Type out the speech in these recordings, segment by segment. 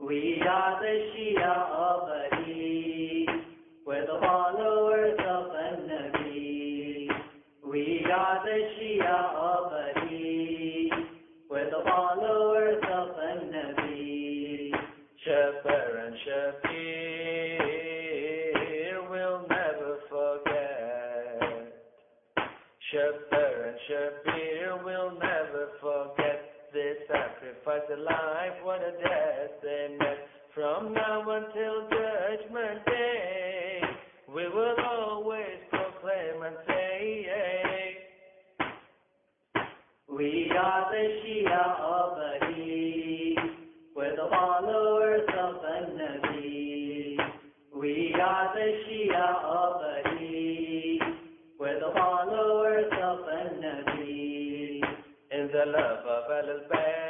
We are the Shia of Ali. We're the followers of An-Nabi. We are the Shia of Ali. We're the followers of An-Nabi. Shafar and Shafir will never forget. Shafar and Shafir will never forget. They sacrificed their life, what a death they met. From now until Judgment Day, we will always proclaim and say, we are the Shia of Ali. We're the followers of An-Nabi. We are the Shia of Ali. We're the followers of An-Nabi. In the love of Ahlul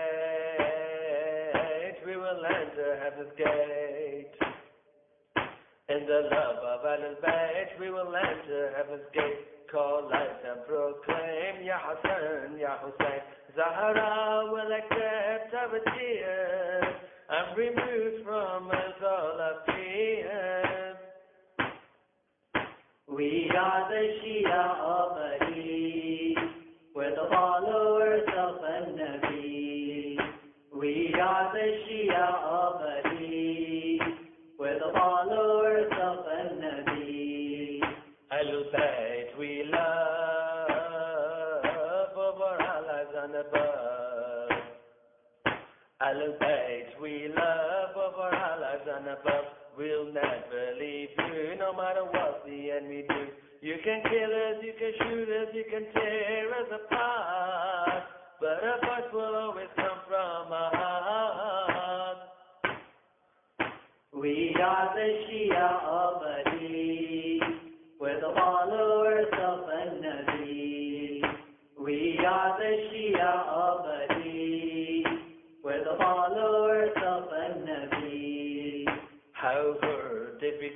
Bayt, we will enter heaven's gate. In the love of Ahlul Bayt, we will enter heaven's gate. Call out and proclaim, Ya Hassan, Ya Hussein. Zahra will accept our tears and remove from us all our fears. We are the Shia of Ali. We're the followers of An-Nabi. We are the Shia of Ali. We're the followers of An-Nabi. Ahlul Bayt we love over our lives and above. Ahlul Bayt we love over our lives and above. We'll never leave you no matter what the enemy do. You can kill us, you can shoot us, you can tear us apart, but a voice will always come from our heart. We are the Shia of Ali. We're the followers of An-Nabi. We are the Shia of Ali. We're the followers of An-Nabi. How did we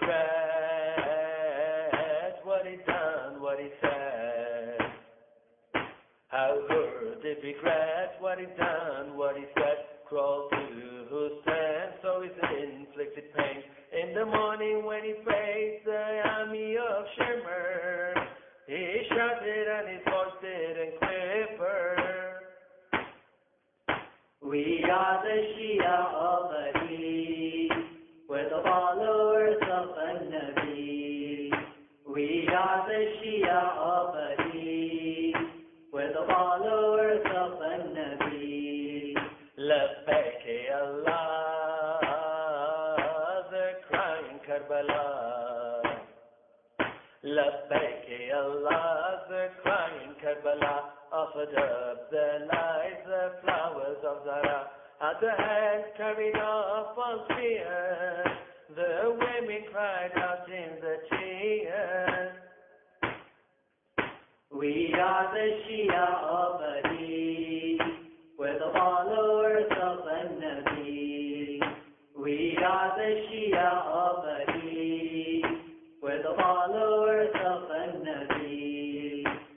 regret what he done, what he said? How did we regret what he done, what he said? Crawl to Hussein, so he's inflicted pain. In the morning when he faced the army of Shimmer, he shouted and his voice didn't quiver. We are the Shia of Ali. We're the followers of An-Nabi. We are the Shia of Ali. We're the followers of An-Nabi. Labbaik Allah, the crying Karbala. Labbaik Allah, the crying Karbala. Offered up the lights, the flowers of Zara. At the hands carried off on spears, the women cried out in the tears. We are the Shia of Ali. We're the followers of An-Nabi. We are the Shia of Ali.